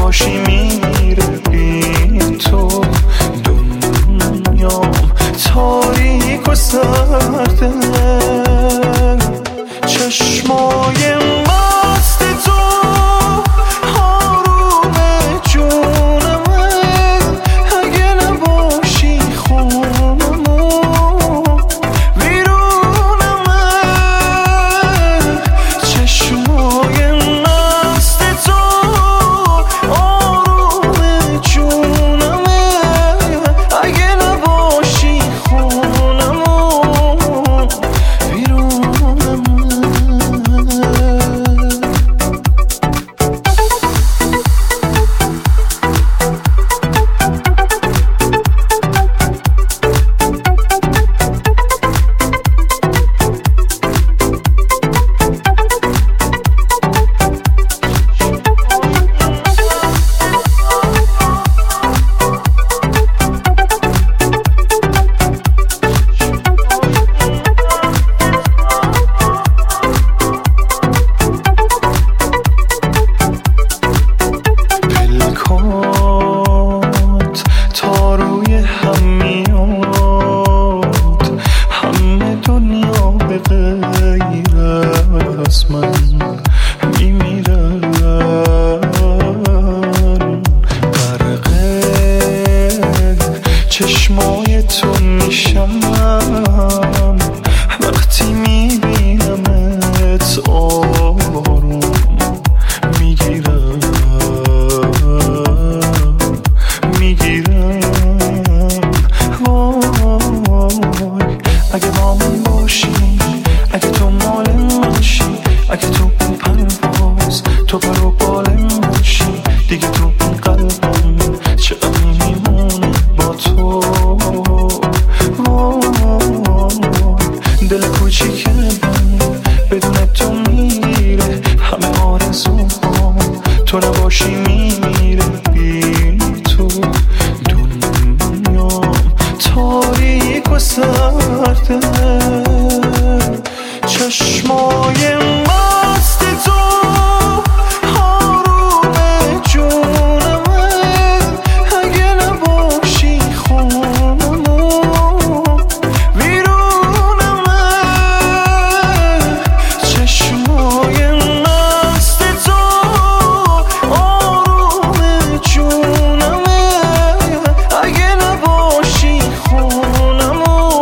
نباشی میره بی تو دنیام تاریک و سرده چشمای مست تو آروم جونمه اگه نباشی خونمو ویرونمه چشمای مست تو آروم جونمه اگه نباشی خونمو ویرونمه تا روی هم میاد همه دنیا به غیر از من میمیرن غرق چشمای تو میشم وقتی میبینمت آروم میگیرم اگه با من باشی اگه تو مال منشی اگه تو اون پرواز تو پر و بال منشی دیگه تو اون قلبم چقدر میمونه با تو دل کوچیک من بدون تو میره همه آرزوها تو نباشی میمیره بی تو دنیام تاریک و سرده چشمای مست تو آروم جونمه اگه نباشی خونمو ویرونمه چشمای مست تو آروم جونمه اگه نباشی خونمو